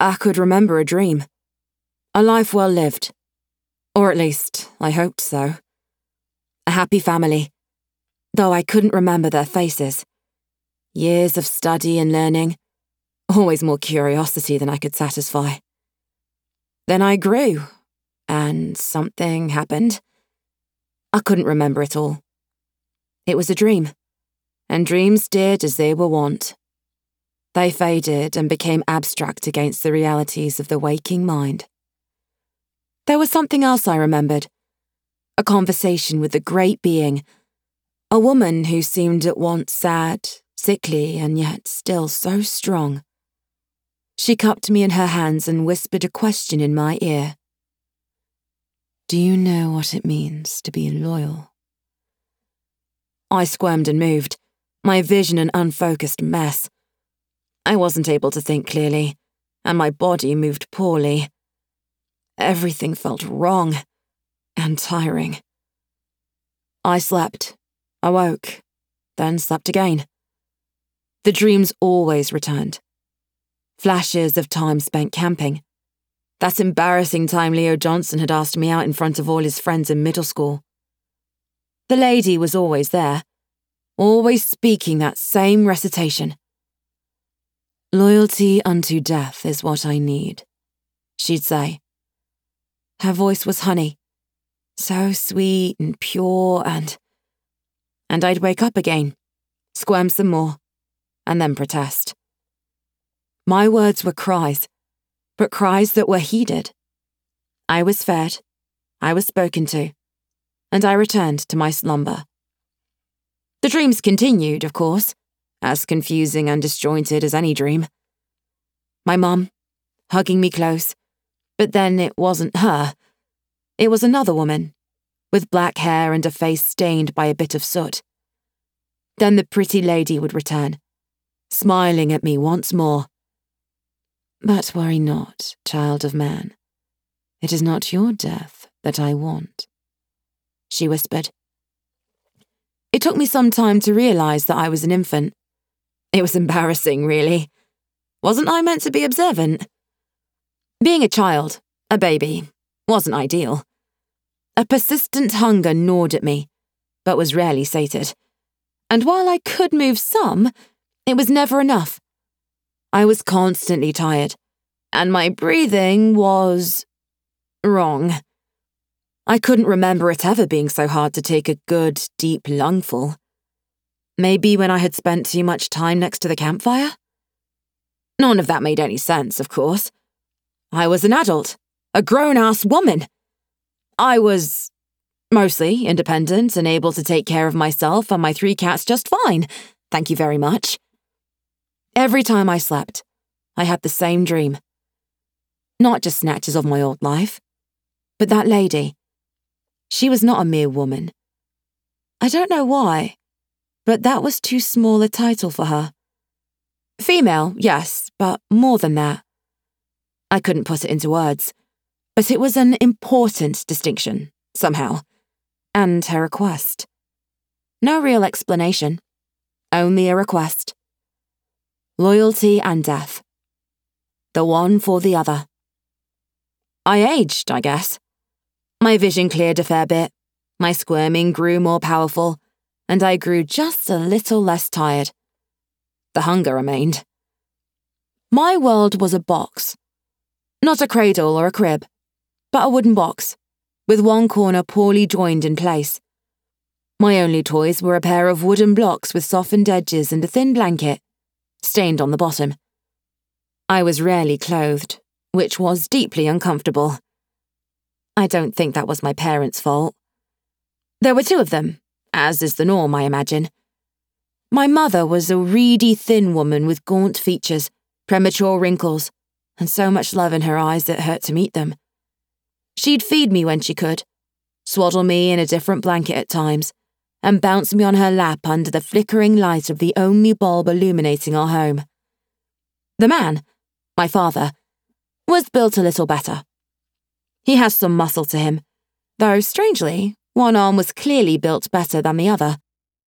I could remember a dream. A life well lived. Or at least, I hoped so. A happy family, though I couldn't remember their faces. Years of study and learning, always more curiosity than I could satisfy. Then I grew, and something happened. I couldn't remember it all. It was a dream, and dreams did as they were wont. They faded and became abstract against the realities of the waking mind. There was something else I remembered. A conversation with a great being, a woman who seemed at once sad, sickly, and yet still so strong. She cupped me in her hands and whispered a question in my ear. Do you know what it means to be loyal? I squirmed and moved, my vision an unfocused mess. I wasn't able to think clearly, and my body moved poorly. Everything felt wrong and tiring. I slept, awoke, then slept again. The dreams always returned. Flashes of time spent camping. That embarrassing time Leo Johnson had asked me out in front of all his friends in middle school. The lady was always there, always speaking that same recitation. Loyalty unto death is what I need, she'd say. Her voice was honey, so sweet and pure and I'd wake up again, squirm some more, and then protest. My words were cries, but cries that were heeded. I was fed, I was spoken to, and I returned to my slumber. The dreams continued, of course, as confusing and disjointed as any dream. My mum, hugging me close, but then it wasn't her. It was another woman, with black hair and a face stained by a bit of soot. Then the pretty lady would return, smiling at me once more. But worry not, child of man. It is not your death that I want, she whispered. It took me some time to realise that I was an infant. It was embarrassing, really. Wasn't I meant to be observant? Being a child, a baby, wasn't ideal. A persistent hunger gnawed at me, but was rarely sated. And while I could move some, it was never enough. I was constantly tired, and my breathing was wrong. I couldn't remember it ever being so hard to take a good, deep lungful. Maybe when I had spent too much time next to the campfire? None of that made any sense, of course. I was an adult, a grown-ass woman. I was mostly independent and able to take care of myself and my 3 cats just fine, thank you very much. Every time I slept, I had the same dream. Not just snatches of my old life, but that lady. She was not a mere woman. I don't know why, but that was too small a title for her. Female, yes, but more than that. I couldn't put it into words, but it was an important distinction, somehow. And her request. No real explanation, only a request. Loyalty and death. The one for the other. I aged, I guess. My vision cleared a fair bit, my squirming grew more powerful, and I grew just a little less tired. The hunger remained. My world was a box. Not a cradle or a crib, but a wooden box, with one corner poorly joined in place. My only toys were a pair of wooden blocks with softened edges and a thin blanket, stained on the bottom. I was rarely clothed, which was deeply uncomfortable. I don't think that was my parents' fault. There were 2 of them, as is the norm, I imagine. My mother was a reedy, thin woman with gaunt features, premature wrinkles, and so much love in her eyes it hurt to meet them. She'd feed me when she could, swaddle me in a different blanket at times, and bounce me on her lap under the flickering light of the only bulb illuminating our home. The man, my father, was built a little better. He has some muscle to him, though strangely, one arm was clearly built better than the other.